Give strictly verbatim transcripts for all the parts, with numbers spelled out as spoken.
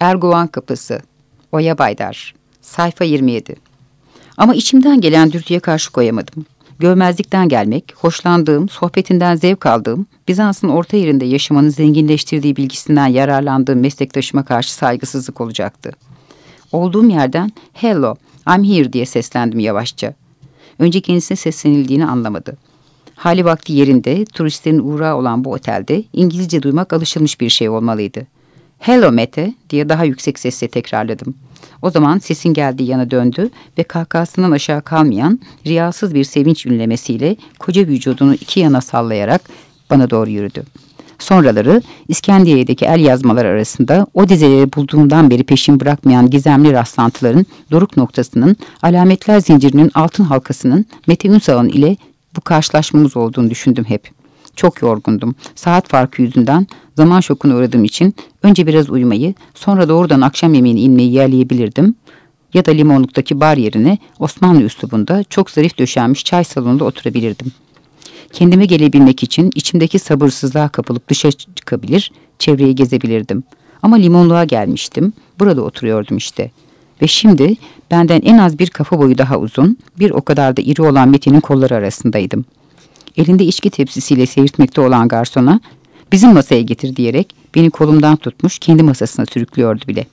Erguvan Kapısı, Oya Baydar, sayfa yirmi yedi. Ama içimden gelen dürtüye karşı koyamadım. Görmezlikten gelmek, hoşlandığım, sohbetinden zevk aldığım, Bizans'ın orta yerinde yaşamanın zenginleştirdiği bilgisinden yararlandığım meslektaşıma karşı saygısızlık olacaktı. Olduğum yerden "Hello, I'm here" diye seslendim yavaşça. Önce kendisine seslenildiğini anlamadı. Hali vakti yerinde, turistlerin uğrağı olan bu otelde İngilizce duymak alışılmış bir şey olmalıydı. "Hello Mete" diye daha yüksek sesle tekrarladım. O zaman sesin geldiği yana döndü ve kahkahasından aşağı kalmayan riyasız bir sevinç ünlemesiyle koca vücudunu iki yana sallayarak bana doğru yürüdü. Sonraları İskenderiye'deki el yazmalar arasında o dizeleri bulduğumdan beri peşin bırakmayan gizemli rastlantıların doruk noktasının, alametler zincirinin altın halkasının Mete Ünsal'ın ile bu karşılaşmamız olduğunu düşündüm hep. Çok yorgundum. Saat farkı yüzünden zaman şokuna uğradığım için önce biraz uyumayı, sonra doğrudan akşam yemeğine inmeyi yerleyebilirdim. Ya da Limonluk'taki bar yerine Osmanlı üslubunda çok zarif döşenmiş çay salonunda oturabilirdim. Kendime gelebilmek için içimdeki sabırsızlığa kapılıp dışa çıkabilir, çevreyi gezebilirdim. Ama Limonluğa gelmiştim, burada oturuyordum işte. Ve şimdi benden en az bir kafa boyu daha uzun, bir o kadar da iri olan Metin'in kolları arasındaydım. Elinde içki tepsisiyle seyirtmekte olan garsona "Bizim masaya getir" diyerek beni kolumdan tutmuş, kendi masasına sürüklüyordu bile.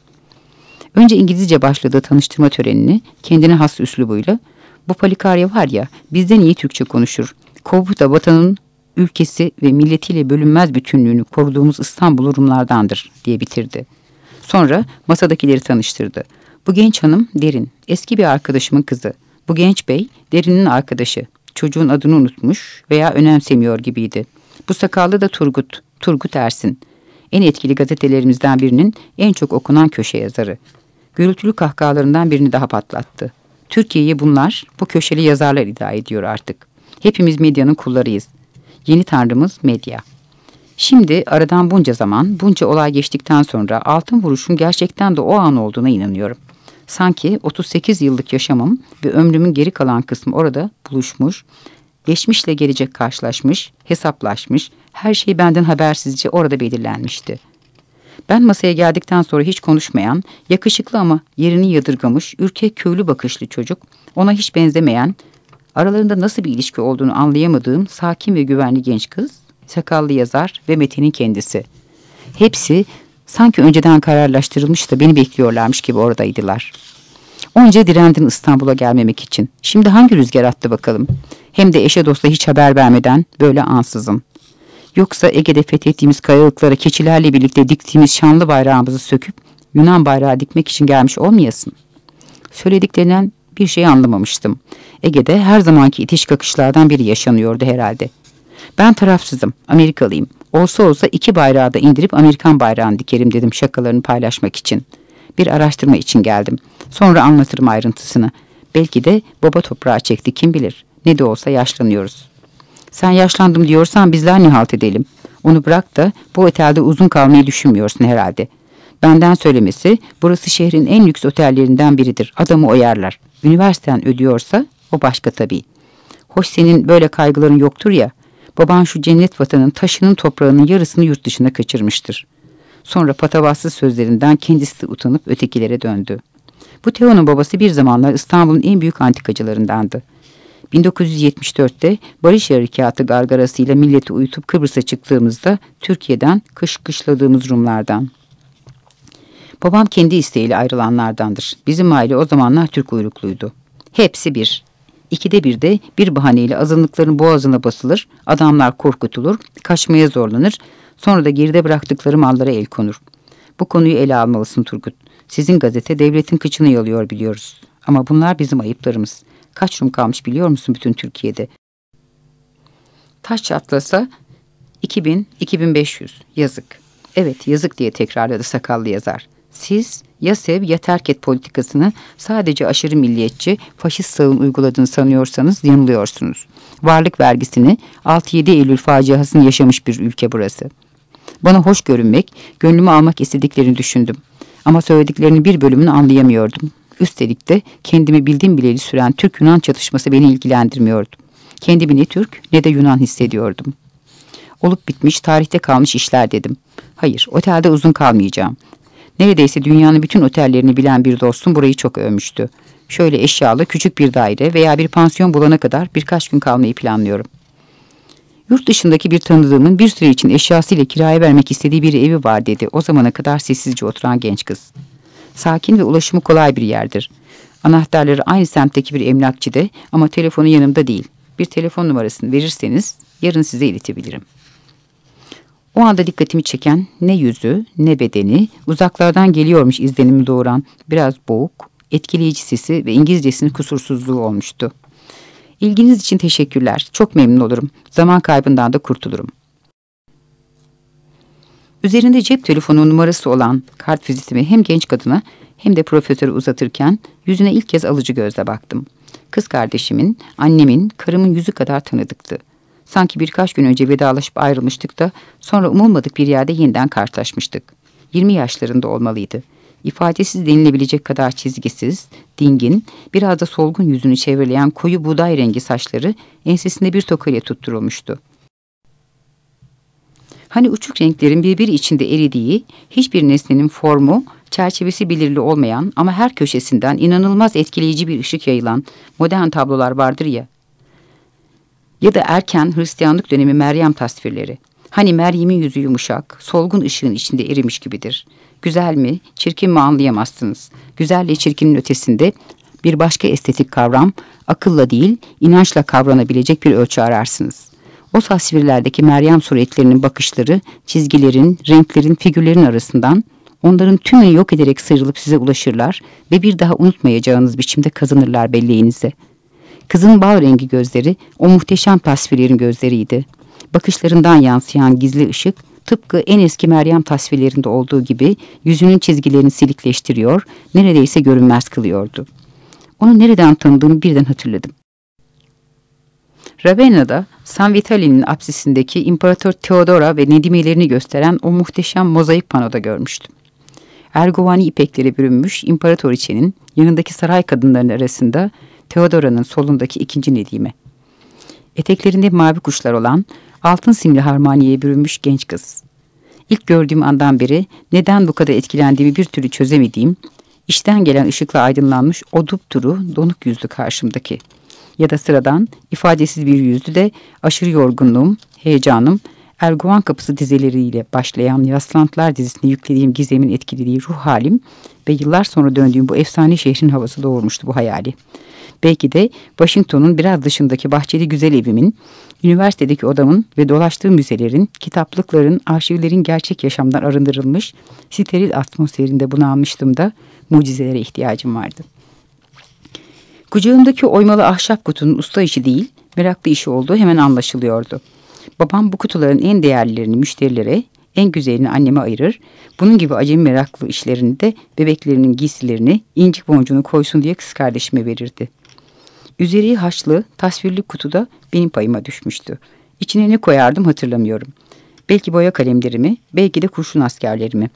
Önce İngilizce başladığı tanıştırma törenini kendine has üslubuyla "Bu Palikarya var ya, bizden iyi Türkçe konuşur. Kovup da vatanın, ülkesi ve milletiyle bölünmez bütünlüğünü koruduğumuz İstanbul Rumlardandır" diye bitirdi. Sonra masadakileri tanıştırdı. Bu genç hanım Derin, eski bir arkadaşımın kızı. Bu genç bey Derin'in arkadaşı. Çocuğun adını unutmuş veya önemsemiyor gibiydi. Bu sakallı da Turgut, Turgut Ersin. En etkili gazetelerimizden birinin en çok okunan köşe yazarı. Gürültülü kahkahalarından birini daha patlattı. Türkiye'yi bunlar, bu köşeli yazarlar iddia ediyor artık. Hepimiz medyanın kullarıyız. Yeni tanrımız medya. Şimdi aradan bunca zaman, bunca olay geçtikten sonra altın vuruşun gerçekten de o an olduğuna inanıyorum. Sanki otuz sekiz yıllık yaşamım ve ömrümün geri kalan kısmı orada buluşmuş, geçmişle gelecek karşılaşmış, hesaplaşmış, her şey benden habersizce orada belirlenmişti. Ben masaya geldikten sonra hiç konuşmayan, yakışıklı ama yerini yadırgamış, ürkek köylü bakışlı çocuk, ona hiç benzemeyen, aralarında nasıl bir ilişki olduğunu anlayamadığım sakin ve güvenli genç kız, sakallı yazar ve Metin'in kendisi. Hepsi sanki önceden kararlaştırılmış da beni bekliyorlarmış gibi oradaydılar. Onca direndim İstanbul'a gelmemek için. Şimdi hangi rüzgar attı bakalım? Hem de eşe dosta hiç haber vermeden böyle ansızın. Yoksa Ege'de fethettiğimiz kayalıklara keçilerle birlikte diktiğimiz şanlı bayrağımızı söküp Yunan bayrağı dikmek için gelmiş olmayasın? Söylediklerinden bir şey anlamamıştım. Ege'de her zamanki itiş kakışlardan biri yaşanıyordu herhalde. Ben tarafsızım, Amerikalıyım. Olsa olsa iki bayrağı da indirip Amerikan bayrağını dikerim dedim şakalarını paylaşmak için. Bir araştırma için geldim. Sonra anlatırım ayrıntısını. Belki de baba toprağa çekti, kim bilir. Ne de olsa yaşlanıyoruz. Sen yaşlandım diyorsan bizler ne halt edelim? Onu bırak da bu otelde uzun kalmayı düşünmüyorsun herhalde. Benden söylemesi, burası şehrin en lüks otellerinden biridir. Adamı oyarlar. Üniversiten ödüyorsa o başka tabii. Hoş senin böyle kaygıların yoktur ya. Baban şu cennet vatanın taşının toprağının yarısını yurt dışına kaçırmıştır. Sonra patavatsız sözlerinden kendisi de utanıp ötekilere döndü. Bu Teo'nun babası bir zamanlar İstanbul'un en büyük antikacılarındandı. bin dokuz yüz yetmiş dörtte Barış Harekatı gargarasıyla milleti uyutup Kıbrıs'a çıktığımızda Türkiye'den kış kışladığımız Rumlardan. Babam kendi isteğiyle ayrılanlardandır. Bizim aile o zamanlar Türk uyrukluydu. Hepsi bir. İkide bir de bir bahaneyle azınlıkların boğazına basılır, adamlar korkutulur, kaçmaya zorlanır, sonra da geride bıraktıkları mallara el konur. Bu konuyu ele almalısın Turgut. Sizin gazete devletin kıçını yalıyor biliyoruz. Ama bunlar bizim ayıplarımız. Kaç Rum kalmış biliyor musun bütün Türkiye'de? Taş çatlasa iki bin iki bin beş yüz. Yazık. Evet, yazık diye tekrarladı sakallı yazar. Siz ya sev ya terk et politikasını sadece aşırı milliyetçi, faşist sağın uyguladığını sanıyorsanız yanılıyorsunuz. Varlık vergisini altı yedi Eylül faciasını yaşamış bir ülke burası. Bana hoş görünmek, gönlümü almak istediklerini düşündüm. Ama söylediklerinin bir bölümünü anlayamıyordum. Üstelik de kendimi bildim bileli süren Türk-Yunan çatışması beni ilgilendirmiyordu. Kendimi ne Türk ne de Yunan hissediyordum. Olup bitmiş, tarihte kalmış işler dedim. Hayır, otelde uzun kalmayacağım. Neredeyse dünyanın bütün otellerini bilen bir dostum burayı çok övmüştü. Şöyle eşyalı küçük bir daire veya bir pansiyon bulana kadar birkaç gün kalmayı planlıyorum. Yurt dışındaki bir tanıdığımın bir süre için eşyasıyla kiraya vermek istediği bir evi var dedi o zamana kadar sessizce oturan genç kız. Sakin ve ulaşımı kolay bir yerdir. Anahtarları aynı semtteki bir emlakçıda ama telefonu yanımda değil. Bir telefon numarasını verirseniz yarın size iletebilirim. O anda dikkatimi çeken ne yüzü ne bedeni, uzaklardan geliyormuş izlenimi doğuran biraz boğuk, etkileyici sesi ve İngilizcesinin kusursuzluğu olmuştu. İlginiz için teşekkürler. Çok memnun olurum. Zaman kaybından da kurtulurum. Üzerinde cep telefonu numarası olan kart vizitimi hem genç kadına hem de profesöre uzatırken yüzüne ilk kez alıcı gözle baktım. Kız kardeşimin, annemin, karımın yüzü kadar tanıdıktı. Sanki birkaç gün önce vedalaşıp ayrılmıştık da sonra umulmadık bir yerde yeniden karşılaşmıştık. yirmi yaşlarında olmalıydı. İfadesiz denilebilecek kadar çizgisiz, dingin, biraz da solgun yüzünü çevreleyen koyu buğday rengi saçları ensesinde bir tokayla tutturulmuştu. Hani uçuk renklerin birbiri içinde eridiği, hiçbir nesnenin formu, çerçevesi belirli olmayan ama her köşesinden inanılmaz etkileyici bir ışık yayılan modern tablolar vardır ya. Ya da erken Hristiyanlık dönemi Meryem tasvirleri. Hani Meryem'in yüzü yumuşak, solgun ışığın içinde erimiş gibidir. Güzel mi, çirkin mi anlayamazsınız. Güzelle çirkinin ötesinde bir başka estetik kavram, akılla değil, inançla kavranabilecek bir ölçü ararsınız. O tasvirlerdeki Meryem suretlerinin bakışları, çizgilerin, renklerin, figürlerin arasından onların tümünü yok ederek sıyrılıp size ulaşırlar ve bir daha unutmayacağınız biçimde kazanırlar belleğinize. Kızın bal rengi gözleri o muhteşem tasvirlerin gözleriydi. Bakışlarından yansıyan gizli ışık tıpkı en eski Meryem tasvirlerinde olduğu gibi yüzünün çizgilerini silikleştiriyor, neredeyse görünmez kılıyordu. Onu nereden tanıdığımı birden hatırladım. Ravenna'da San Vitali'nin apsisindeki İmparator Theodora ve Nedimelerini gösteren o muhteşem mozaik panoda görmüştüm. Ergovani ipekleri bürünmüş imparatoriçenin yanındaki saray kadınlarının arasında Theodora'nın solundaki ikinci Nedime. Eteklerinde mavi kuşlar olan altın simli harmaniyeye bürünmüş genç kız. İlk gördüğüm andan beri neden bu kadar etkilendiğimi bir türlü çözemediğim, içten gelen ışıkla aydınlanmış o dupduru donuk yüzlü karşımdaki. Ya da sıradan, ifadesiz bir yüzlü de aşırı yorgunluğum, heyecanım, Erguvan Kapısı dizeleriyle başlayan Yaslantılar dizisine yüklediğim gizemin etkilediği ruh halim ve yıllar sonra döndüğüm bu efsane şehrin havası doğurmuştu bu hayali. Belki de Washington'un biraz dışındaki bahçeli güzel evimin, üniversitedeki odamın ve dolaştığım müzelerin, kitaplıkların, arşivlerin gerçek yaşamdan arındırılmış, steril atmosferinde bunalmıştım da mucizelere ihtiyacım vardı. Kucağımdaki oymalı ahşap kutunun usta işi değil, meraklı işi olduğu hemen anlaşılıyordu. Babam bu kutuların en değerlilerini müşterilere, en güzelini anneme ayırır, bunun gibi acemi meraklı işlerini de bebeklerinin giysilerini, incik boncuğunu koysun diye kız kardeşime verirdi. Üzeri haşlı, tasvirli kutuda benim payıma düşmüştü. İçine ne koyardım hatırlamıyorum. Belki boya kalemlerimi, belki de kurşun askerlerimi.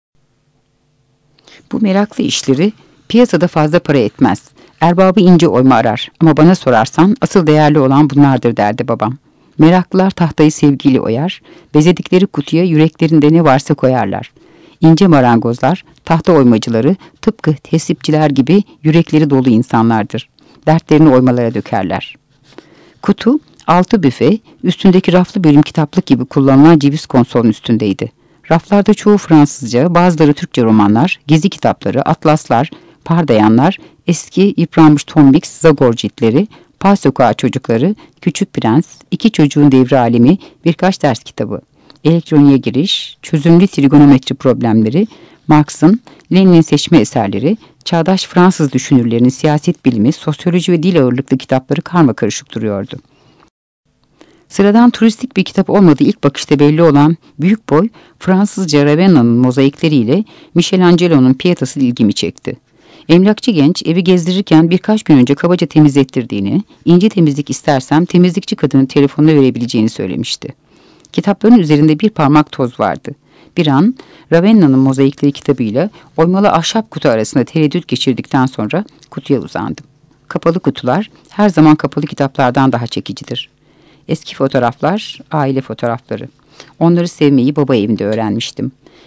Bu meraklı işleri piyasada fazla para etmez. Erbabı ince oyma arar ama bana sorarsan asıl değerli olan bunlardır derdi babam. Meraklılar tahtayı sevgiyle oyar, bezedikleri kutuya yüreklerinde ne varsa koyarlar. İnce marangozlar, tahta oymacıları tıpkı tesipçiler gibi yürekleri dolu insanlardır. Dertlerini oymalara dökerler. Kutu, altı büfe, üstündeki raflı bölüm kitaplık gibi kullanılan ceviz konsolun üstündeydi. Raflarda çoğu Fransızca, bazıları Türkçe romanlar, gezi kitapları, atlaslar, pardayanlar, eski yıpranmış Tom Mix, Zagor ciltleri, Pal Sokağı çocukları, Küçük Prens, iki çocuğun devri alemi, birkaç ders kitabı, elektroniğe giriş, çözümlü trigonometri problemleri, Marx'ın, Lenin'in seçme eserleri, çağdaş Fransız düşünürlerinin siyaset bilimi, sosyoloji ve dil ağırlıklı kitapları karmakarışık duruyordu. Sıradan turistik bir kitap olmadığı ilk bakışta belli olan büyük boy Fransızca Ravenna'nın mozaikleriyle Michelangelo'nun Pieta'sı ilgimi çekti. Emlakçı genç evi gezdirirken birkaç gün önce kabaca temizlettirdiğini, ince temizlik istersem temizlikçi kadının telefonuna verebileceğini söylemişti. Kitapların üzerinde bir parmak toz vardı. Bir an Ravenna'nın mozaikleri kitabıyla oymalı ahşap kutu arasında tereddüt geçirdikten sonra kutuya uzandım. Kapalı kutular her zaman kapalı kitaplardan daha çekicidir. Eski fotoğraflar, aile fotoğrafları. Onları sevmeyi baba evinde öğrenmiştim.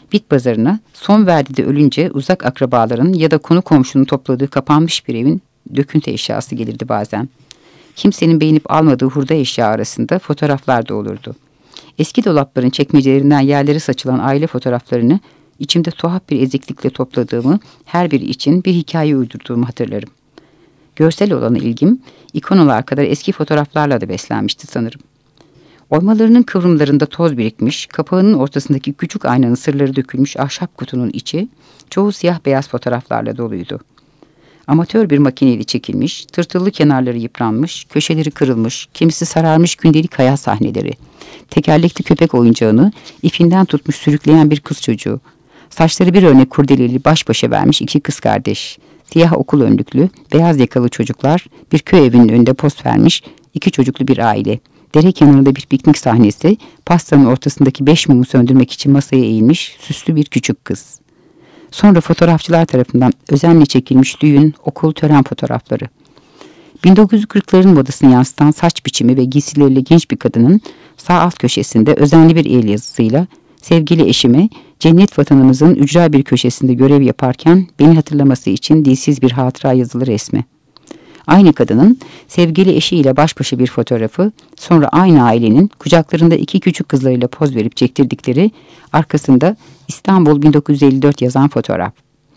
Bit pazarına son verdiği de ölünce uzak akrabaların ya da konu komşunun topladığı kapanmış bir evin döküntü eşyası gelirdi bazen. Kimsenin beğenip almadığı hurda eşya arasında fotoğraflar da olurdu. Eski dolapların çekmecelerinden yerlere saçılan aile fotoğraflarını içimde tuhaf bir eziklikle topladığımı, her biri için bir hikaye uydurduğumu hatırlarım. Görsel olan ilgim, ikonalar kadar eski fotoğraflarla da beslenmişti sanırım. Oymalarının kıvrımlarında toz birikmiş, kapağının ortasındaki küçük aynanın sırları dökülmüş ahşap kutunun içi, çoğu siyah beyaz fotoğraflarla doluydu. Amatör bir makineyle çekilmiş, tırtıllı kenarları yıpranmış, köşeleri kırılmış, kimisi sararmış gündelik hayat sahneleri, tekerlekli köpek oyuncağını ipinden tutmuş sürükleyen bir kız çocuğu, saçları bir örnek kurdeleli baş başa vermiş iki kız kardeş, siyah okul önlüklü, beyaz yakalı çocuklar, bir köy evinin önünde poz vermiş iki çocuklu bir aile, dere kenarında bir piknik sahnesi, pastanın ortasındaki beş mumu söndürmek için masaya eğilmiş süslü bir küçük kız. Sonra fotoğrafçılar tarafından özenle çekilmiş düğün, okul, tören fotoğrafları. bin dokuz yüz kırkların modasını yansıtan saç biçimi ve giysileriyle genç bir kadının sağ alt köşesinde özenli bir el yazısıyla sevgili eşime cennet vatanımızın ücra bir köşesinde görev yaparken beni hatırlaması için dilsiz bir hatıra yazılı resmi. Aynı kadının sevgili eşiyle baş başa bir fotoğrafı, sonra aynı ailenin kucaklarında iki küçük kızlarıyla poz verip çektirdikleri, arkasında İstanbul bin dokuz yüz elli dört yazan fotoğraf.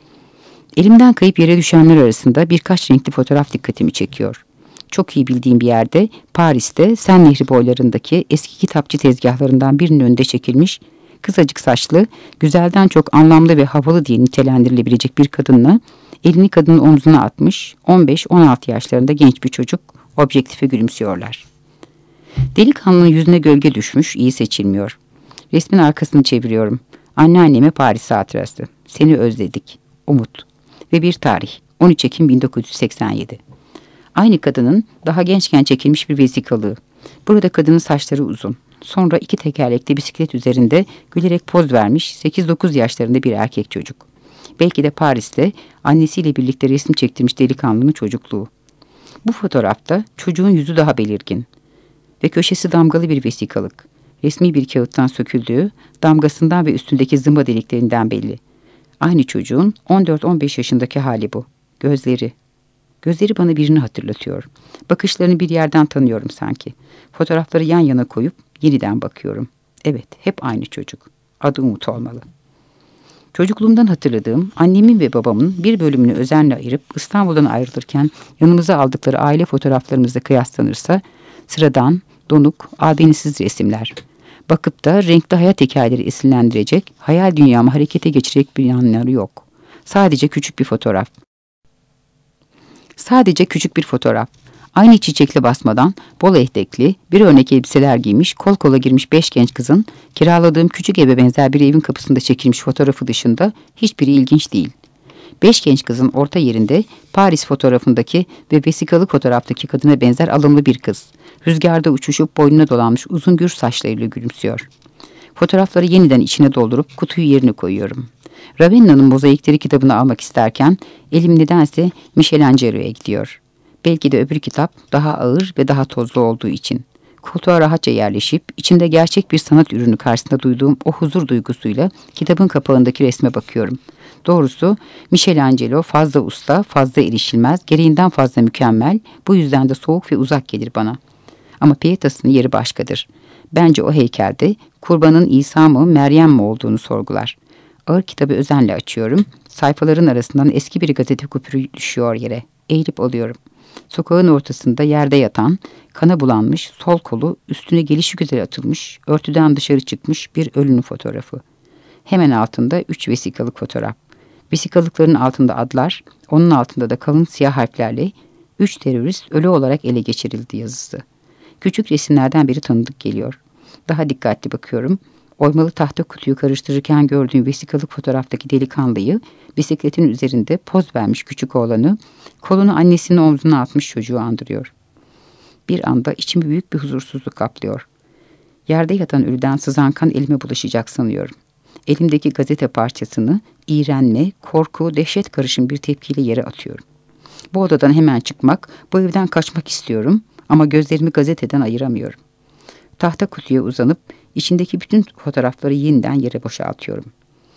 Elimden kayıp yere düşenler arasında birkaç renkli fotoğraf dikkatimi çekiyor. Çok iyi bildiğim bir yerde, Paris'te Sen Nehri boylarındaki eski kitapçı tezgahlarından birinin önünde çekilmiş, kısacık saçlı, güzelden çok anlamlı ve havalı diye nitelendirilebilecek bir kadınla, elini kadının omzuna atmış, on beş on altı yaşlarında genç bir çocuk objektife gülümsüyorlar. Delikanlının yüzüne gölge düşmüş, iyi seçilmiyor. Resmin arkasını çeviriyorum. Anneanneme Paris hatırası. Seni özledik. Umut. Ve bir tarih. on üç Ekim bin dokuz yüz seksen yedi. Aynı kadının daha gençken çekilmiş bir vesikalığı. Burada kadının saçları uzun. Sonra iki tekerlekli bisiklet üzerinde gülerek poz vermiş sekiz dokuz yaşlarında bir erkek çocuk. Belki de Paris'te annesiyle birlikte resim çektirmiş delikanlının çocukluğu. Bu fotoğrafta çocuğun yüzü daha belirgin ve köşesi damgalı bir vesikalık. Resmi bir kağıttan söküldüğü, damgasından ve üstündeki zımba deliklerinden belli. Aynı çocuğun on dört on beş yaşındaki hali bu. Gözleri. Gözleri bana birini hatırlatıyor. Bakışlarını bir yerden tanıyorum sanki. Fotoğrafları yan yana koyup yeniden bakıyorum. Evet, hep aynı çocuk. Adı Umut olmalı. Çocukluğumdan hatırladığım annemin ve babamın bir bölümünü özenle ayırıp İstanbul'dan ayrılırken yanımıza aldıkları aile fotoğraflarımızla kıyaslanırsa sıradan, donuk, albenisiz resimler. Bakıp da renkli hayat hikayeleri esinlendirecek, hayal dünyamı harekete geçirecek bir yanları yok. Sadece küçük bir fotoğraf. Sadece küçük bir fotoğraf. Aynı çiçekli basmadan, bol etekli, bir örnek elbiseler giymiş, kol kola girmiş beş genç kızın kiraladığım küçük eve benzer bir evin kapısında çekilmiş fotoğrafı dışında hiçbiri ilginç değil. Beş genç kızın orta yerinde Paris fotoğrafındaki ve vesikalı fotoğraftaki kadına benzer alımlı bir kız. Rüzgarda uçuşup boynuna dolanmış uzun gür saçlarıyla gülümsüyor. Fotoğrafları yeniden içine doldurup kutuyu yerine koyuyorum. Ravenna'nın mozaikleri kitabını almak isterken elim nedense Michelangelo'ya gidiyor. Belki de öbür kitap daha ağır ve daha tozlu olduğu için. Koltuğa rahatça yerleşip içinde gerçek bir sanat ürünü karşısında duyduğum o huzur duygusuyla kitabın kapağındaki resme bakıyorum. Doğrusu Michelangelo fazla usta, fazla erişilmez, gereğinden fazla mükemmel, bu yüzden de soğuk ve uzak gelir bana. Ama Pietas'ın yeri başkadır. Bence o heykelde kurbanın İsa mı Meryem mi olduğunu sorgular. Ağır kitabı özenle açıyorum. Sayfaların arasından eski bir gazete kupürü düşüyor yere. Eğilip alıyorum. Sokağın ortasında yerde yatan, kana bulanmış, sol kolu üstüne gelişigüzel atılmış, örtüden dışarı çıkmış bir ölünün fotoğrafı. Hemen altında üç vesikalık fotoğraf. Vesikalıkların altında adlar, onun altında da kalın siyah harflerle üç terörist ölü olarak ele geçirildi yazısı. Küçük resimlerden biri tanıdık geliyor. Daha dikkatli bakıyorum. Oymalı tahta kutuyu karıştırırken gördüğüm vesikalık fotoğraftaki delikanlıyı, bisikletin üzerinde poz vermiş küçük oğlanı, kolunu annesinin omzuna atmış çocuğu andırıyor. Bir anda içimi büyük bir huzursuzluk kaplıyor. Yerde yatan ölüden sızan kan elime bulaşacak sanıyorum. Elimdeki gazete parçasını iğrenme, korku, dehşet karışım bir tepkiyle yere atıyorum. Bu odadan hemen çıkmak, bu evden kaçmak istiyorum ama gözlerimi gazeteden ayıramıyorum. Tahta kutuya uzanıp içindeki bütün fotoğrafları yeniden yere boşaltıyorum.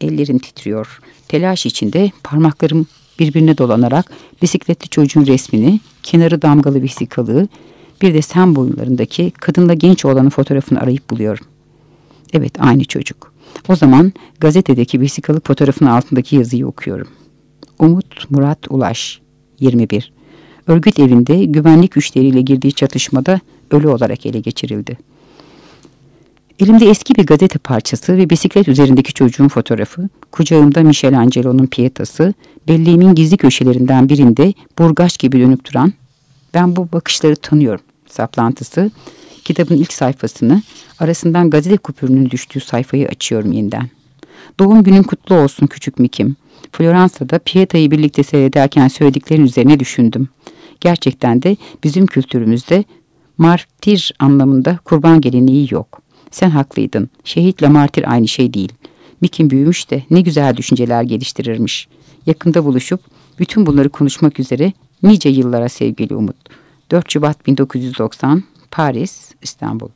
Ellerim titriyor. Telaş içinde parmaklarım birbirine dolanarak bisikletli çocuğun resmini, kenarı damgalı vesikalığı, bir de sen boyunlarındaki kadınla genç oğlanın fotoğrafını arayıp buluyorum. Evet, aynı çocuk. O zaman gazetedeki vesikalık fotoğrafının altındaki yazıyı okuyorum. Umut Murat Ulaş, yirmi bir. Örgüt evinde güvenlik güçleriyle girdiği çatışmada ölü olarak ele geçirildi. Elimde eski bir gazete parçası ve bisiklet üzerindeki çocuğun fotoğrafı, kucağımda Michelangelo'nun Pieta'sı, belleğimin gizli köşelerinden birinde burgaç gibi dönüp duran, ben bu bakışları tanıyorum saplantısı, kitabın ilk sayfasını, arasından gazete kupürünün düştüğü sayfayı açıyorum yeniden. Doğum günün kutlu olsun küçük Mick'im. Floransa'da Pieta'yı birlikte seyrederken söylediklerin üzerine düşündüm. Gerçekten de bizim kültürümüzde martir anlamında kurban geleneği yok. Sen haklıydın. Şehitle martir aynı şey değil. Mick'im büyümüş de ne güzel düşünceler geliştirirmiş. Yakında buluşup bütün bunları konuşmak üzere nice yıllara sevgili Umut. dört Şubat bin dokuz yüz doksan, Paris, İstanbul.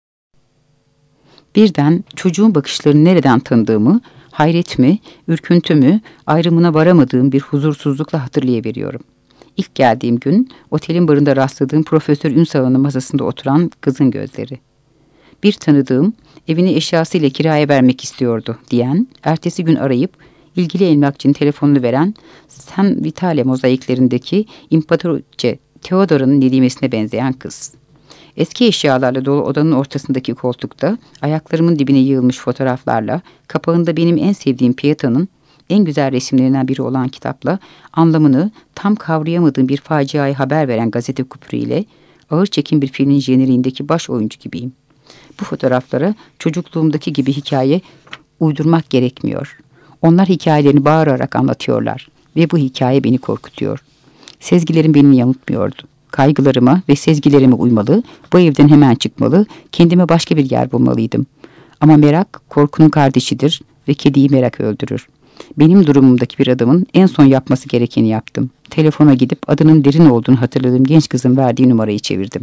Birden çocuğun bakışlarını nereden tanıdığımı, hayret mi, ürküntü mü, ayrımına varamadığım bir huzursuzlukla hatırlayıveriyorum. İlk geldiğim gün otelin barında rastladığım Profesör Ünsal'ın masasında oturan kızın gözleri. Bir tanıdığım evini eşyasıyla kiraya vermek istiyordu diyen, ertesi gün arayıp ilgili emlakçının telefonunu veren San Vitale mozaiklerindeki İmparatoriçe Theodora'nın nedimesine benzeyen kız. Eski eşyalarla dolu odanın ortasındaki koltukta ayaklarımın dibine yığılmış fotoğraflarla, kapağında benim en sevdiğim Pieta'nın en güzel resimlerinden biri olan kitapla anlamını tam kavrayamadığım bir faciayı haber veren gazete kupürüyle ağır çekim bir filmin jeneriğindeki baş oyuncu gibiyim. Bu fotoğraflara çocukluğumdaki gibi hikaye uydurmak gerekmiyor. Onlar hikayelerini bağırarak anlatıyorlar ve bu hikaye beni korkutuyor. Sezgilerim beni yanıltmıyordu. Kaygılarıma ve sezgilerime uymalı, bu evden hemen çıkmalı, kendime başka bir yer bulmalıydım. Ama merak korkunun kardeşidir ve kediyi merak öldürür. Benim durumumdaki bir adamın en son yapması gerekeni yaptım. Telefona gidip adının Derin olduğunu hatırladığım genç kızın verdiği numarayı çevirdim.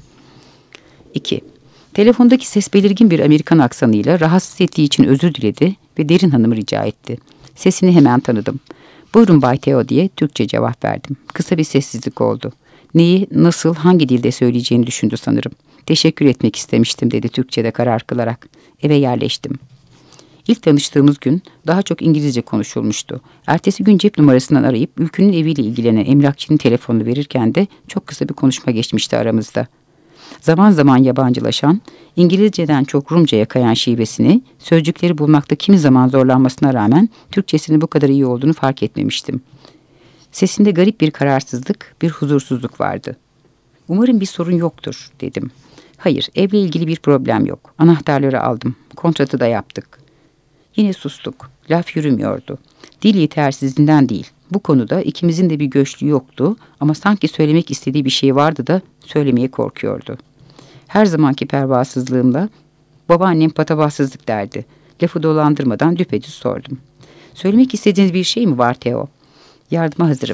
iki. Telefondaki ses belirgin bir Amerikan aksanıyla rahatsız ettiği için özür diledi ve Derin Hanım'ı rica etti. Sesini hemen tanıdım. Buyurun Bay Theo diye Türkçe cevap verdim. Kısa bir sessizlik oldu. Neyi, nasıl, hangi dilde söyleyeceğini düşündü sanırım. Teşekkür etmek istemiştim dedi Türkçe'de karar kılarak. Eve yerleştim. İlk tanıştığımız gün daha çok İngilizce konuşulmuştu. Ertesi gün cep numarasından arayıp Ülkü'nün eviyle ilgilenen emlakçının telefonunu verirken de çok kısa bir konuşma geçmişti aramızda. Zaman zaman yabancılaşan, İngilizceden çok Rumca'ya kayan şivesini, sözcükleri bulmakta kimi zaman zorlanmasına rağmen Türkçesinin bu kadar iyi olduğunu fark etmemiştim. Sesinde garip bir kararsızlık, bir huzursuzluk vardı. Umarım bir sorun yoktur, dedim. Hayır, evle ilgili bir problem yok. Anahtarları aldım, kontratı da yaptık. Yine sustuk, laf yürümüyordu. Dil yetersizliğinden değil. Bu konuda ikimizin de bir göçlüğü yoktu ama sanki söylemek istediği bir şey vardı da söylemeye korkuyordu. Her zamanki pervasızlığımla babaannem patavatsızlık derdi. Lafı dolandırmadan düpedüz sordum. Söylemek istediğiniz bir şey mi var Theo? Yardıma hazırım.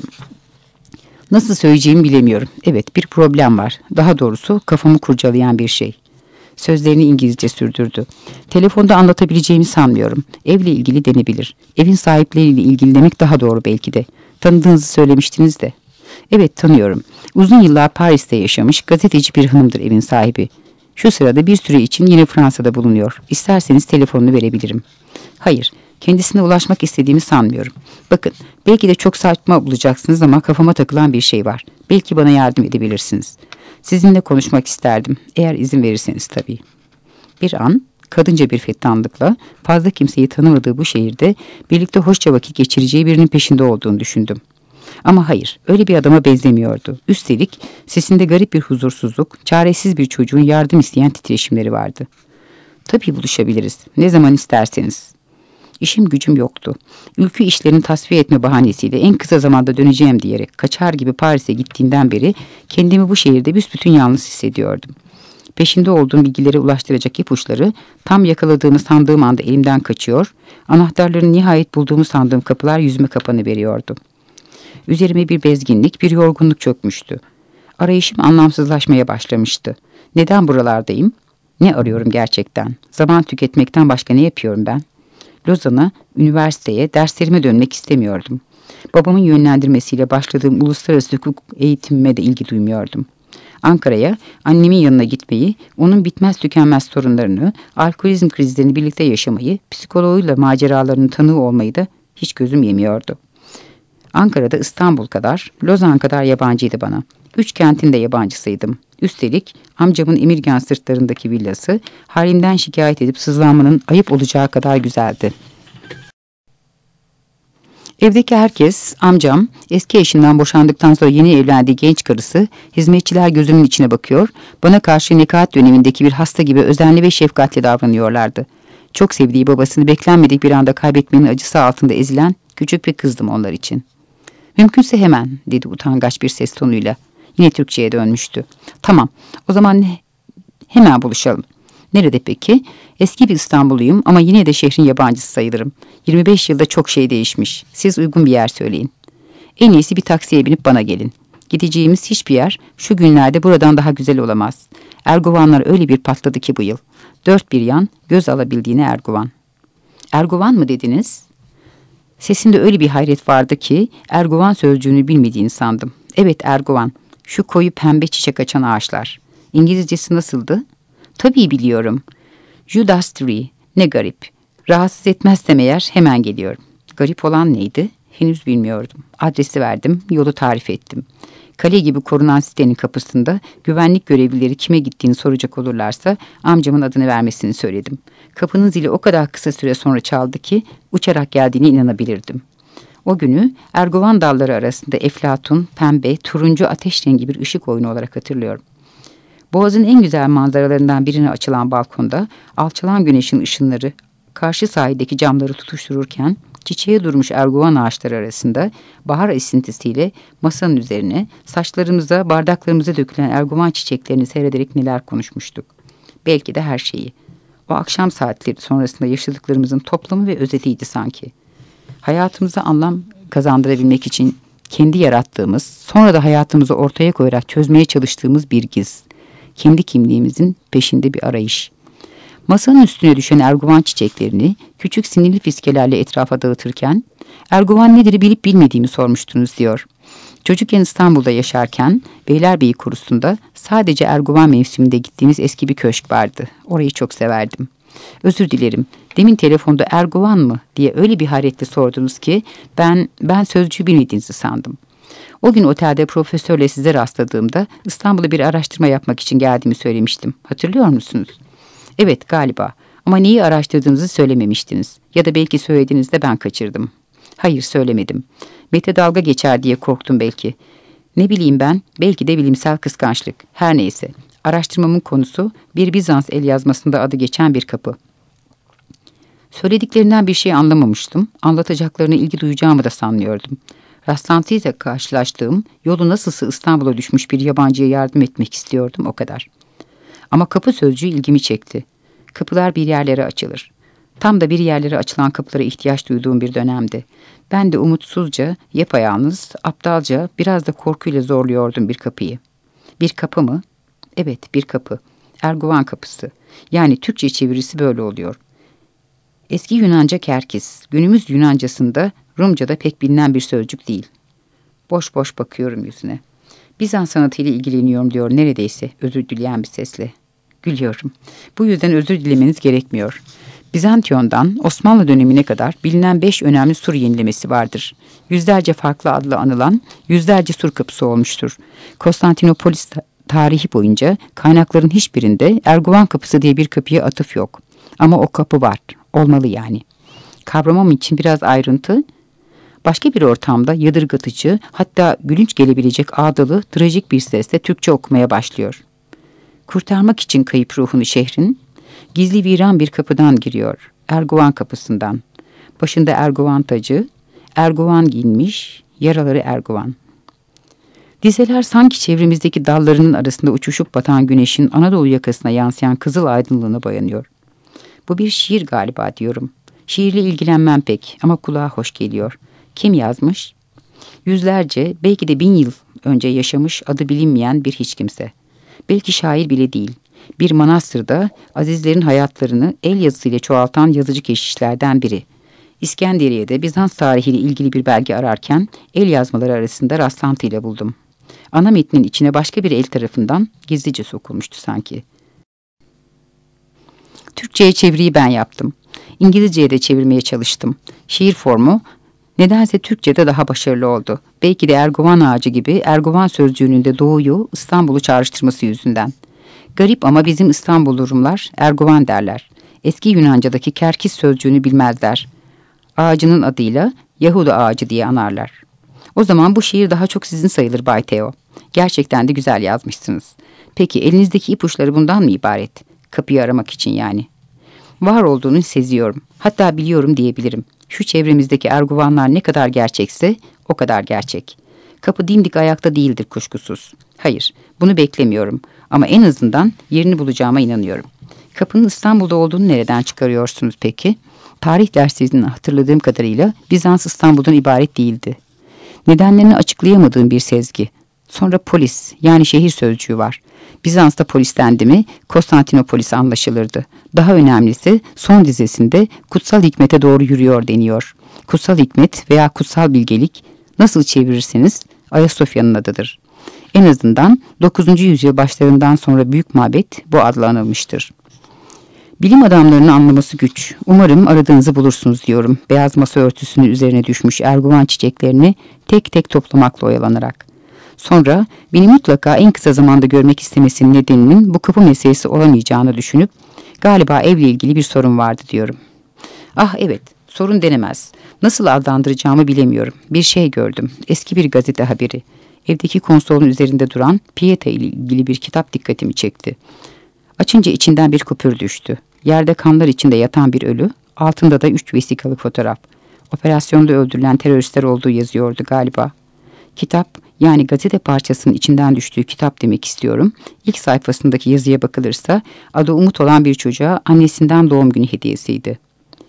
Nasıl söyleyeceğimi bilemiyorum. Evet, bir problem var. Daha doğrusu kafamı kurcalayan bir şey. Sözlerini İngilizce sürdürdü. Telefonda anlatabileceğimi sanmıyorum. Evle ilgili denebilir. Evin sahipleriyle ilgili demek daha doğru belki de. Tanıdığınızı söylemiştiniz de. Evet, tanıyorum. Uzun yıllar Paris'te yaşamış gazeteci bir hanımdır evin sahibi. Şu sırada bir süre için yine Fransa'da bulunuyor. İsterseniz telefonunu verebilirim. Hayır, kendisine ulaşmak istediğimi sanmıyorum. Bakın, belki de çok saçma bulacaksınız ama kafama takılan bir şey var. Belki bana yardım edebilirsiniz. Sizinle konuşmak isterdim. Eğer izin verirseniz tabii. Bir an kadınca bir fettanlıkla fazla kimseyi tanımadığı bu şehirde birlikte hoşça vakit geçireceği birinin peşinde olduğunu düşündüm. Ama hayır, öyle bir adama benzemiyordu. Üstelik sesinde garip bir huzursuzluk, çaresiz bir çocuğun yardım isteyen titreşimleri vardı. Tabii buluşabiliriz. Ne zaman isterseniz. İşim gücüm yoktu. Ülkü işlerini tasfiye etme bahanesiyle en kısa zamanda döneceğim diyerek kaçar gibi Paris'e gittiğinden beri kendimi bu şehirde büsbütün yalnız hissediyordum. Peşinde olduğum bilgilere ulaştıracak ipuçları tam yakaladığımı sandığım anda elimden kaçıyor, anahtarlarını nihayet bulduğumu sandığım kapılar yüzüme kapanıveriyordu. Üzerime bir bezginlik, bir yorgunluk çökmüştü. Arayışım anlamsızlaşmaya başlamıştı. Neden buralardayım? Ne arıyorum gerçekten? Zaman tüketmekten başka ne yapıyorum ben? Lozan'a, üniversiteye, derslerime dönmek istemiyordum. Babamın yönlendirmesiyle başladığım uluslararası hukuk eğitimime de ilgi duymuyordum. Ankara'ya, annemin yanına gitmeyi, onun bitmez tükenmez sorunlarını, alkolizm krizlerini birlikte yaşamayı, psikoloğuyla maceralarının tanığı olmayı da hiç gözüm yemiyordu. Ankara'da İstanbul kadar, Lozan kadar yabancıydı bana. Üç kentin de yabancısıydım. Üstelik amcamın Emirgan sırtlarındaki villası, halimden şikayet edip sızlanmanın ayıp olacağı kadar güzeldi. Evdeki herkes, amcam, eski eşinden boşandıktan sonra yeni evlendiği genç karısı, hizmetçiler gözümün içine bakıyor, bana karşı nekaat dönemindeki bir hasta gibi özenli ve şefkatli davranıyorlardı. Çok sevdiği babasını beklenmedik bir anda kaybetmenin acısı altında ezilen küçük bir kızdım onlar için. Mümkünse hemen, dedi utangaç bir ses tonuyla. Yine Türkçe'ye dönmüştü. Tamam, o zaman ne? Hemen buluşalım. Nerede peki? Eski bir İstanbulluyum ama yine de şehrin yabancısı sayılırım. yirmi beş yılda çok şey değişmiş. Siz uygun bir yer söyleyin. En iyisi bir taksiye binip bana gelin. Gideceğimiz hiçbir yer şu günlerde buradan daha güzel olamaz. Erguvanlar öyle bir patladı ki bu yıl. Dört bir yan göz alabildiğine Erguvan. Erguvan mı dediniz? Sesinde öyle bir hayret vardı ki Erguvan sözcüğünü bilmediğini sandım. Evet, Erguvan. Şu koyu pembe çiçek açan ağaçlar. İngilizcesi nasıldı? Tabii biliyorum. Judas Tree. Ne garip. Rahatsız etmezsem eğer hemen geliyorum. Garip olan neydi? Henüz bilmiyordum. Adresi verdim, yolu tarif ettim. Kale gibi korunan sitenin kapısında güvenlik görevlileri kime gittiğini soracak olurlarsa amcamın adını vermesini söyledim. Kapının zili o kadar kısa süre sonra çaldı ki uçarak geldiğine inanabilirdim. O günü Erguvan dalları arasında eflatun, pembe, turuncu ateş rengi bir ışık oyunu olarak hatırlıyorum. Boğaz'ın en güzel manzaralarından birine açılan balkonda alçalan güneşin ışınları karşı sahildeki camları tutuştururken çiçeğe durmuş erguvan ağaçları arasında bahar esintisiyle masanın üzerine saçlarımıza, bardaklarımıza dökülen erguvan çiçeklerini seyrederek neler konuşmuştuk. Belki de her şeyi. O akşam saatleri sonrasında yaşadıklarımızın toplamı ve özetiydi sanki. Hayatımıza anlam kazandırabilmek için kendi yarattığımız, sonra da hayatımızı ortaya koyarak çözmeye çalıştığımız bir giz. Kendi kimliğimizin peşinde bir arayış. Masanın üstüne düşen erguvan çiçeklerini küçük sinirli fiskelerle etrafa dağıtırken erguvan nedir bilip bilmediğimi sormuştunuz diyor. Çocukken İstanbul'da yaşarken Beylerbeyi Korusu'nda sadece erguvan mevsiminde gittiğimiz eski bir köşk vardı. Orayı çok severdim. Özür dilerim. Demin telefonda erguvan mı diye öyle bir hayretle sordunuz ki ben ben sözcüğü bilmediğinizi sandım. O gün otelde profesörle size rastladığımda İstanbul'a bir araştırma yapmak için geldiğimi söylemiştim. Hatırlıyor musunuz? Evet, galiba. Ama neyi araştırdığınızı söylememiştiniz. Ya da belki söylediğinizde ben kaçırdım. Hayır, söylemedim. Mete dalga geçer diye korktum belki. Ne bileyim ben, belki de bilimsel kıskançlık. Her neyse. Araştırmamın konusu bir Bizans el yazmasında adı geçen bir kapı. Söylediklerinden bir şey anlamamıştım. Anlatacaklarına ilgi duyacağımı da sanmıyordum. Rastlantıyla karşılaştığım, yolu nasılsa İstanbul'a düşmüş bir yabancıya yardım etmek istiyordum, o kadar. Ama kapı sözcüğü ilgimi çekti. Kapılar bir yerlere açılır. Tam da bir yerlere açılan kapılara ihtiyaç duyduğum bir dönemdi. Ben de umutsuzca, yapayalnız, aptalca, biraz da korkuyla zorluyordum bir kapıyı. Bir kapı mı? Evet, bir kapı. Erguvan kapısı. Yani Türkçe çevirisi böyle oluyor. Eski Yunanca kerkis, günümüz Yunancasında, Rumca'da pek bilinen bir sözcük değil. Boş boş bakıyorum yüzüne. Bizans sanatıyla ilgileniyorum diyor neredeyse özür dileyen bir sesle. Gülüyorum. Bu yüzden özür dilemeniz gerekmiyor. Bizantiyon'dan Osmanlı dönemine kadar bilinen beş önemli sur yenilemesi vardır. Yüzlerce farklı adla anılan yüzlerce sur kapısı olmuştur. Konstantinopolis tarihi boyunca kaynakların hiçbirinde Erguvan kapısı diye bir kapıya atıf yok. Ama o kapı var. Olmalı yani. Kavramam için biraz ayrıntı. Başka bir ortamda yadırgatıcı, hatta gülünç gelebilecek ağdalı, trajik bir sesle Türkçe okumaya başlıyor. Kurtarmak için kayıp ruhunu şehrin, gizli viran bir kapıdan giriyor. Erguvan kapısından. Başında Erguvan tacı, Erguvan giyinmiş, yaraları Erguvan. Dizeler sanki çevremizdeki dallarının arasında uçuşup batan güneşin Anadolu yakasına yansıyan kızıl aydınlığına boyanıyor. Bu bir şiir galiba diyorum. Şiirle ilgilenmem pek ama kulağa hoş geliyor. Kim yazmış? Yüzlerce, belki de bin yıl önce yaşamış adı bilinmeyen bir hiç kimse. Belki şair bile değil. Bir manastırda azizlerin hayatlarını el yazısıyla çoğaltan yazıcı keşişlerden biri. İskenderiye'de Bizans tarihiyle ilgili bir belge ararken el yazmaları arasında rastlantıyla buldum. Ana metnin içine başka bir el tarafından gizlice sokulmuştu sanki. Türkçe'ye çeviriyi ben yaptım. İngilizce'ye de çevirmeye çalıştım. Şiir formu nedense Türkçe'de daha başarılı oldu. Belki de Erguvan ağacı gibi Erguvan sözcüğünün de Doğu'yu İstanbul'u çağrıştırması yüzünden. Garip ama bizim İstanbullu Rumlar Erguvan derler. Eski Yunanca'daki kerkis sözcüğünü bilmezler. Ağacının adıyla Yahuda ağacı diye anarlar. O zaman bu şiir daha çok sizin sayılır Bay Teo. Gerçekten de güzel yazmışsınız. Peki elinizdeki ipuçları bundan mı ibaret? Kapıyı aramak için yani. Var olduğunu seziyorum. Hatta biliyorum diyebilirim. Şu çevremizdeki Erguvanlar ne kadar gerçekse o kadar gerçek. Kapı dimdik ayakta değildir kuşkusuz. Hayır, bunu beklemiyorum. Ama en azından yerini bulacağıma inanıyorum. Kapının İstanbul'da olduğunu nereden çıkarıyorsunuz peki? Tarih derslerinden hatırladığım kadarıyla Bizans İstanbul'dan ibaret değildi. Nedenlerini açıklayamadığım bir sezgi. Sonra polis, yani şehir sözcüğü var. Bizans'ta polis dendi mi Konstantinopolis anlaşılırdı. Daha önemlisi son dizesinde kutsal hikmete doğru yürüyor deniyor. Kutsal hikmet veya kutsal bilgelik nasıl çevirirseniz Ayasofya'nın adıdır. En azından dokuzuncu yüzyıl başlarından sonra büyük mabet bu adla anılmıştır. Bilim adamlarının anlaması güç. Umarım aradığınızı bulursunuz diyorum. Beyaz masa örtüsünün üzerine düşmüş erguvan çiçeklerini tek tek toplamakla oyalanarak. Sonra beni mutlaka en kısa zamanda görmek istemesinin nedeninin bu kapı meselesi olamayacağını düşünüp galiba evle ilgili bir sorun vardı diyorum. Ah evet, sorun denemez. Nasıl adlandıracağımı bilemiyorum. Bir şey gördüm. Eski bir gazete haberi. Evdeki konsolun üzerinde duran Pieta ile ilgili bir kitap dikkatimi çekti. Açınca içinden bir kupür düştü. Yerde kanlar içinde yatan bir ölü, altında da üç vesikalık fotoğraf. Operasyonda öldürülen teröristler olduğu yazıyordu galiba. Kitap, yani gazete parçasının içinden düştüğü kitap demek istiyorum. İlk sayfasındaki yazıya bakılırsa adı Umut olan bir çocuğa annesinden doğum günü hediyesiydi.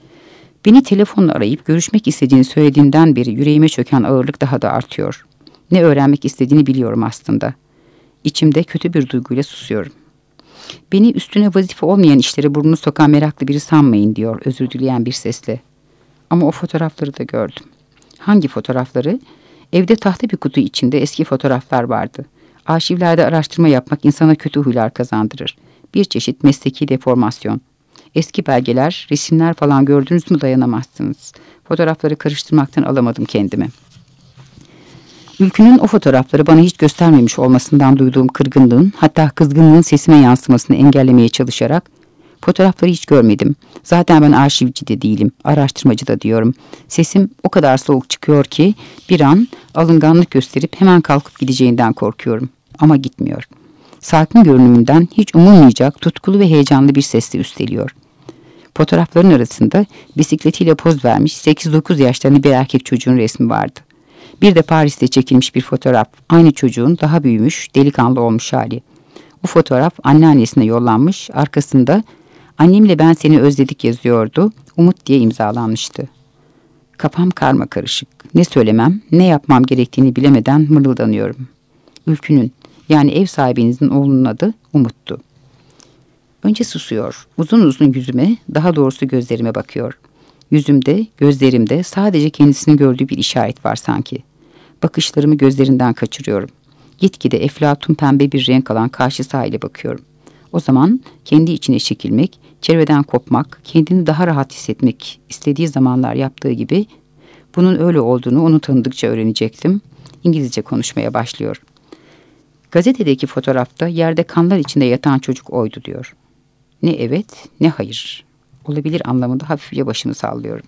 Beni telefonla arayıp görüşmek istediğini söylediğinden beri yüreğime çöken ağırlık daha da artıyor. Ne öğrenmek istediğini biliyorum aslında. İçimde kötü bir duyguyla susuyorum. Beni üstüne vazife olmayan işlere burnunu sokan meraklı biri sanmayın diyor özür dileyen bir sesle. Ama o fotoğrafları da gördüm. Hangi fotoğrafları? Evde tahta bir kutu içinde eski fotoğraflar vardı. Arşivlerde araştırma yapmak insana kötü huylar kazandırır. Bir çeşit mesleki deformasyon. Eski belgeler, resimler falan gördünüz mü dayanamazsınız. Fotoğrafları karıştırmaktan alamadım kendimi. Ülkünün o fotoğrafları bana hiç göstermemiş olmasından duyduğum kırgınlığın, hatta kızgınlığın sesime yansımasını engellemeye çalışarak fotoğrafları hiç görmedim. Zaten ben arşivci de değilim, araştırmacı da diyorum. Sesim o kadar soğuk çıkıyor ki bir an alınganlık gösterip hemen kalkıp gideceğinden korkuyorum. Ama gitmiyor. Sakin görünümünden hiç umulmayacak tutkulu ve heyecanlı bir sesle üsteliyor. Fotoğrafların arasında bisikletiyle poz vermiş sekiz dokuz yaşlarında bir erkek çocuğun resmi vardı. Bir de Paris'te çekilmiş bir fotoğraf. Aynı çocuğun daha büyümüş, delikanlı olmuş hali. O fotoğraf anneannesine yollanmış, arkasında "Annemle ben seni özledik" yazıyordu. Umut diye imzalanmıştı. Kafam karma karışık. Ne söylemem, ne yapmam gerektiğini bilemeden mırıldanıyorum. Ülkünün, yani ev sahibinizin oğlunun adı Umut'tu. Önce susuyor. Uzun uzun yüzüme, daha doğrusu gözlerime bakıyor. Yüzümde, gözlerimde sadece kendisini gördüğü bir işaret var sanki. Bakışlarımı gözlerinden kaçırıyorum. Gitgide eflatun pembe bir renk alan karşı sahile bakıyorum. O zaman kendi içine çekilmek, çevreden kopmak, kendini daha rahat hissetmek istediği zamanlar yaptığı gibi bunun öyle olduğunu onu tanıdıkça öğrenecektim. İngilizce konuşmaya başlıyor. Gazetedeki fotoğrafta yerde kanlar içinde yatan çocuk oydu diyor. Ne evet ne hayır. Olabilir anlamında hafifçe başımı sallıyorum.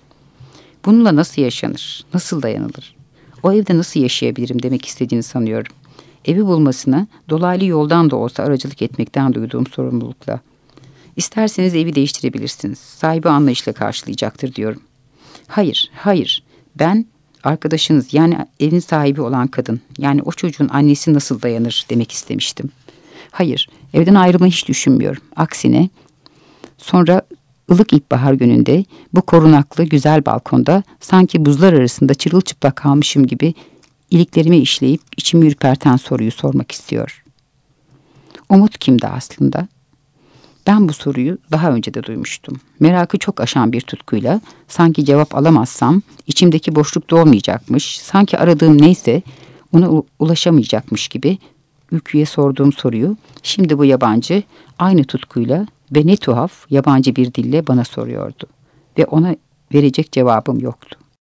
Bununla nasıl yaşanır? Nasıl dayanılır? O evde nasıl yaşayabilirim demek istediğini sanıyorum. Evi bulmasına dolaylı yoldan da olsa aracılık etmekten duyduğum sorumlulukla. İsterseniz evi değiştirebilirsiniz. Sahibi anlayışla karşılayacaktır diyorum. Hayır, hayır. Ben arkadaşınız, yani evin sahibi olan kadın, yani o çocuğun annesi nasıl dayanır demek istemiştim. Hayır, evden ayrılmayı hiç düşünmüyorum. Aksine sonra ılık ilkbahar gününde bu korunaklı güzel balkonda sanki buzlar arasında çırılçıplak kalmışım gibi iliklerime işleyip içimi ürperten soruyu sormak istiyor. Umut kimdi aslında? Ben bu soruyu daha önce de duymuştum. Merakı çok aşan bir tutkuyla, sanki cevap alamazsam içimdeki boşluk dolmayacakmış, sanki aradığım neyse ona u- ulaşamayacakmış gibi Ülkü'ye sorduğum soruyu şimdi bu yabancı aynı tutkuyla ve ne tuhaf yabancı bir dille bana soruyordu. Ve ona verecek cevabım yoktu.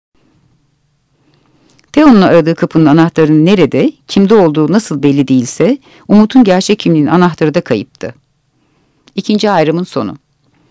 Theo'nun aradığı kapının anahtarının nerede, kimde olduğu nasıl belli değilse, Umut'un gerçek kimliğinin anahtarı da kayıptı. İkinci ayrımın sonu.